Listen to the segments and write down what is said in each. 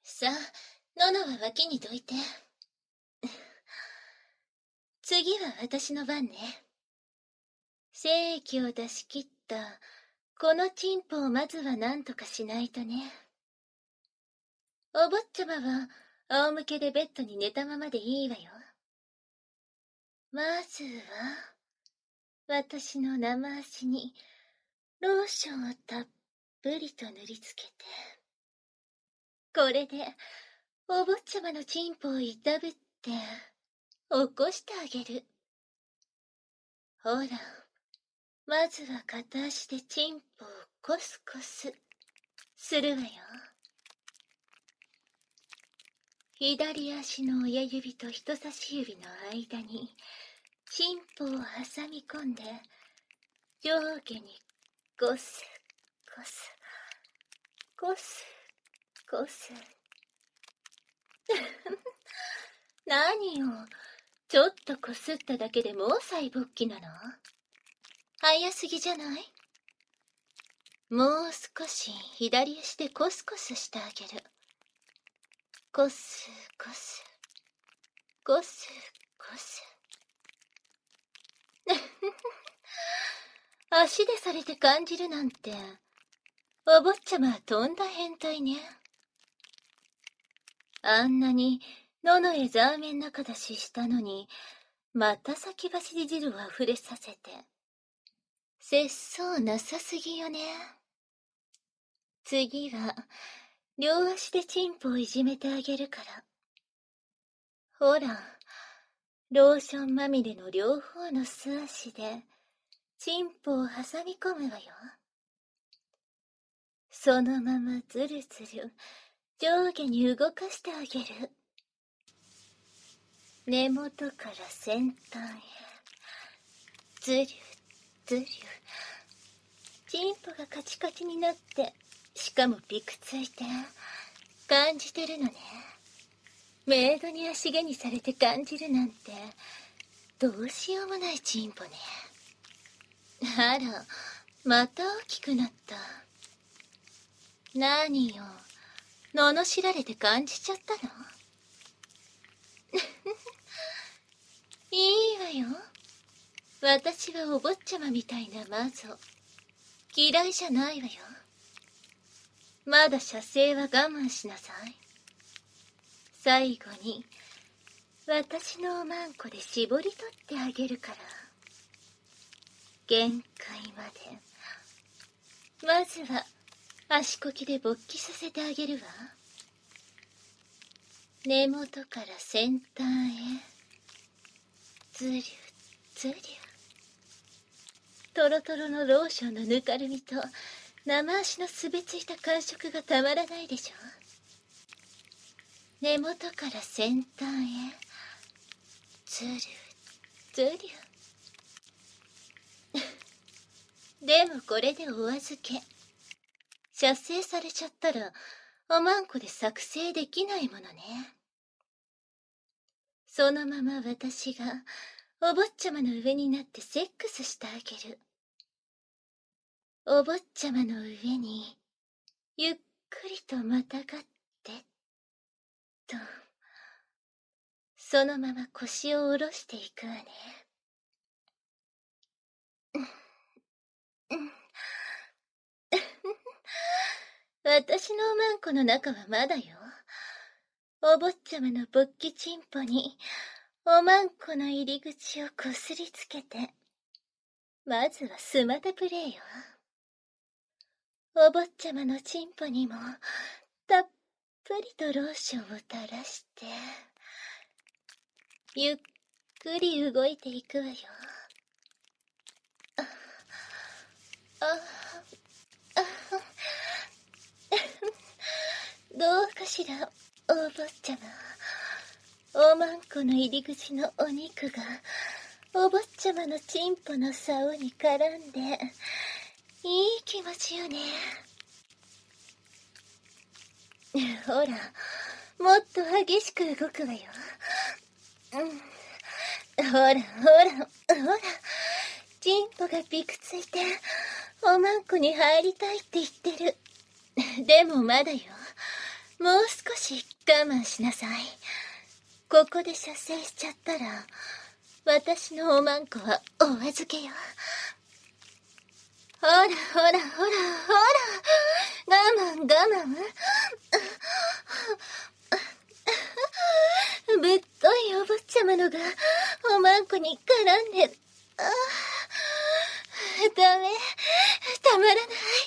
さあ、ののは脇にどいて。次は私の番ね。精液を出し切った、このチンポをまずは何とかしないとね。お坊ちゃまは、仰向けでベッドに寝たままでいいわよ。まずは、私の生足に、ローションをたっぷりと塗りつけて。これで、お坊ちゃまのチンポをいたぶって、起こしてあげる。ほら、まずは片足でチンポをコスコスするわよ。左足の親指と人差し指の間にチンポを挟み込んで、上下にコスコスコスコス。何よ、ちょっとこすっただけでもう細勃起なの？早すぎじゃない？もう少し左足でコスコスしてあげる。コスコスコスコス。足でされて感じるなんて、お坊ちゃまはとんだ変態ね。あんなにののへザーメン仲出ししたのに、また先走り汁を溢れさせて。節操なさすぎよね。次は、両足でチンポをいじめてあげるから。ほら、ローションまみれの両方の素足で、チンポを挟み込むわよ。そのままずるずる、上下に動かしてあげる。根元から先端へ。ずりゅずりゅ。チンポがカチカチになって、しかもピクついて、感じてるのね。メイドに足毛にされて感じるなんて、どうしようもないチンポね。あら、また大きくなった。何よ、罵られて感じちゃったの？いいわよ。私はお坊ちゃまみたいな魔女。嫌いじゃないわよ。まだ射精は我慢しなさい。最後に、私のおまんこで絞り取ってあげるから。限界まで。まずは、足こきで勃起させてあげるわ。根元から先端へ。ずりゅずりゅ。トロトロのローションのぬかるみと生足のすべついた感触がたまらないでしょ。根元から先端へ。ずりゅずりゅ。でもこれでお預け。射精されちゃったらおまんこで作成できないものね。そのまま私がお坊ちゃまの上になってセックスしてあげる。お坊ちゃまの上にゆっくりとまたがってと、そのまま腰を下ろしていくわね。私のおまんこの中はまだよ。お坊ちゃまの勃起チンポにおまんこの入り口をこすりつけて、まずはスマタプレイよ。お坊ちゃまのチンポにもたっぷりとローションを垂らして、ゆっくり動いていくわよ。どうかしら、お坊ちゃま。おまんこの入り口のお肉が、お坊ちゃまのチンポの竿に絡んで、いい気持ちよね。ほら、もっと激しく動くわよ。ほら、ほら、ほら、チンポがピクついて、おまんこに入りたいって言ってる。でもまだよ。 もう少し我慢しなさい。ここで射精しちゃったら、私のおまんこはお預けよ。ほらほらほらほら、我慢我慢。ぶっといお坊ちゃまのがおまんこに絡んでる。ダメ、たまらない。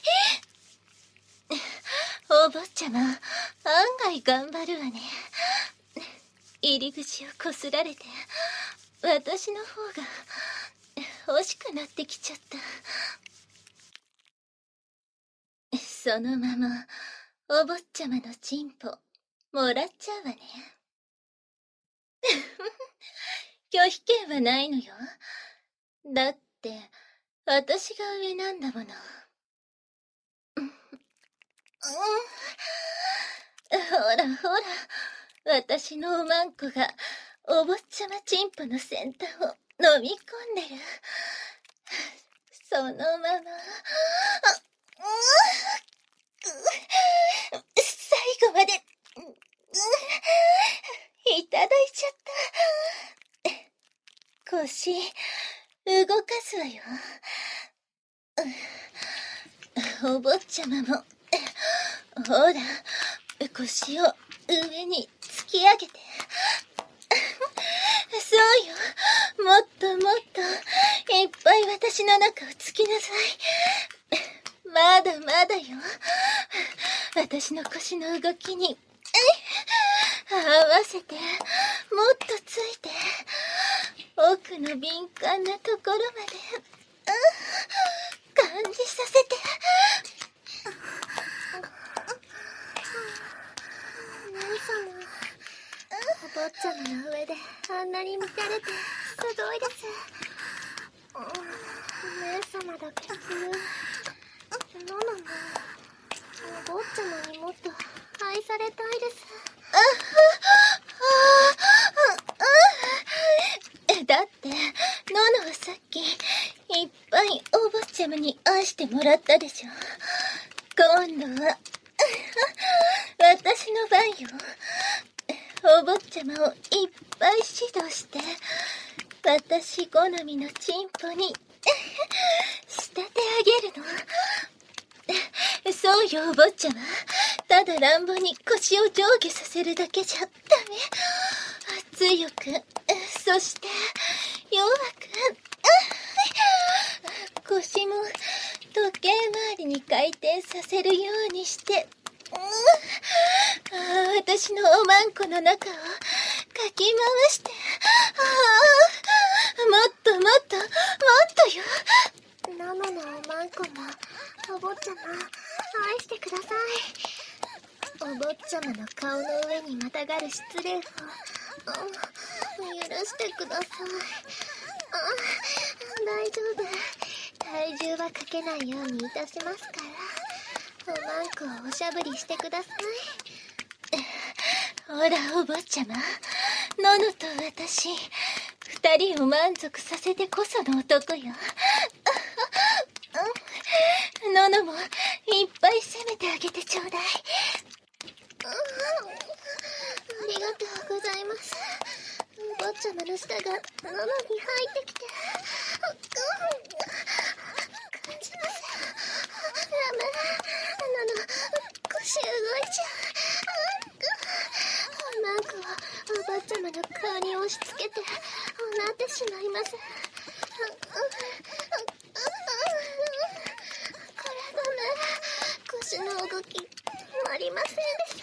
お坊ちゃま、案外頑張るわね。入り口をこすられて、私の方が欲しくなってきちゃった。そのまま、お坊ちゃまのチンポ、もらっちゃうわね。拒否権はないのよ。だって、私が上なんだもの。ほらほら、私のおまんこがお坊ちゃまチンポの先端を飲み込んでる。そのまま、最後まで、いただいちゃった。腰、動かすわよ。お坊ちゃまも、ほら、腰を上に突き上げて。そうよ。もっともっと、いっぱい私の中を突きなさい。まだまだよ。私の腰の動きに、合わせて、もっとついて、奥の敏感なところまで、感じさせて。 姉様、お坊ちゃまの上であんなに見られてすごいです。お姉様だけ急。なのに、お坊ちゃまにもっと愛されたいです。 だって、ノノはさっき、いっぱいお坊ちゃまに愛してもらったでしょ。今度は、私の番よ。お坊ちゃまをいっぱい指導して、私好みのチンポに、仕立て上げるの。そうよ、お坊ちゃま。ただ乱暴に腰を上下させるだけじゃダメ。強く、そして、弱く、腰も時計回りに回転させるようにして、私のおまんこの中をかき回して、もっともっと、もっとよ。 ナノのおまんこも、お坊ちゃま、愛してください。お坊ちゃまの顔の上にまたがる失礼を、許してください。大丈夫。体重はかけないようにいたしますから、おまんこをおしゃぶりしてください。 ほら、お坊ちゃま。ノノと私、二人を満足させてこその男よ。ノノもいっぱい責めてあげてちょうだい。 ありがとうございます。お坊ちゃまの舌が喉に入ってきて、感じます。ラム、腰動いちゃう。なんかお坊ちゃまの顔に押し付けてなってしまいます。これダメ。腰の動き止まりませんでした。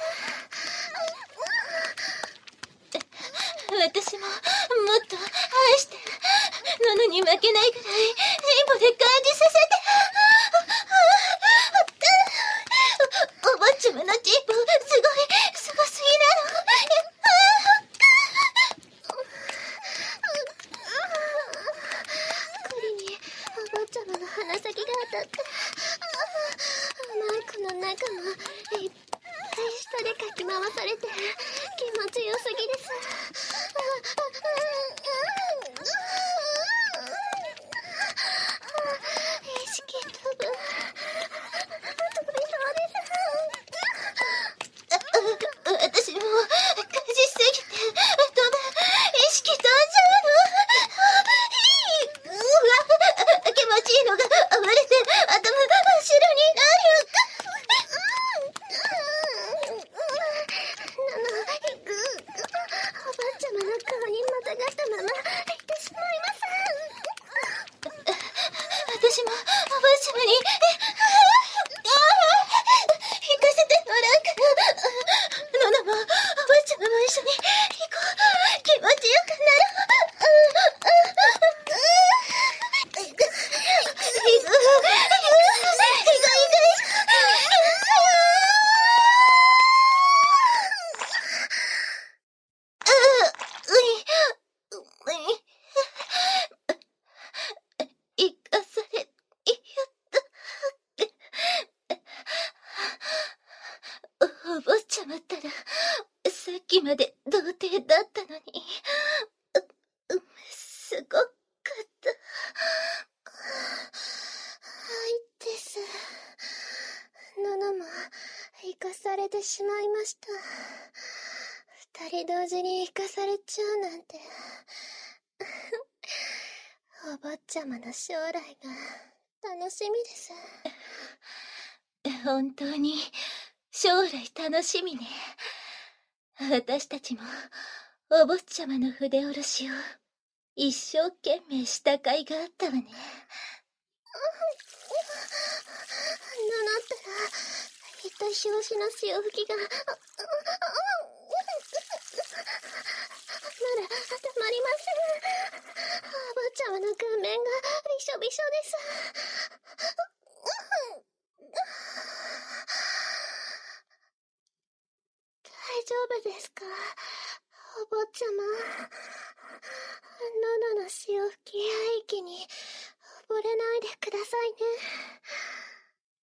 私ももっと愛して、ノノに負けないぐらいイボで感じさせて。お坊ちゃまのチンポすごすぎなの。 栗にお坊ちゃまの鼻先が当たって、マイクの中もいっぱい下でかき回されて気持ちよすぎです。意識飛びそうです。 一緒に行こう。気持ちよくなる。行かされ、やった。お坊ちゃまったら、さっきまで童貞だったのに、すごかった。 はいです。ののも、生かされてしまいました。二人同時に生かされちゃうなんて。お坊ちゃまの将来が楽しみです。 本当に将来楽しみね。私たちもお坊ちゃまの筆下ろしを一生懸命した甲斐があったわね。 なったら、きっと表紙の潮吹きが、なら、たまりません。お坊ちゃまの顔面がびしょびしょです。大丈夫ですか、お坊ちゃま。喉の潮吹き合気に溺れないでくださいね。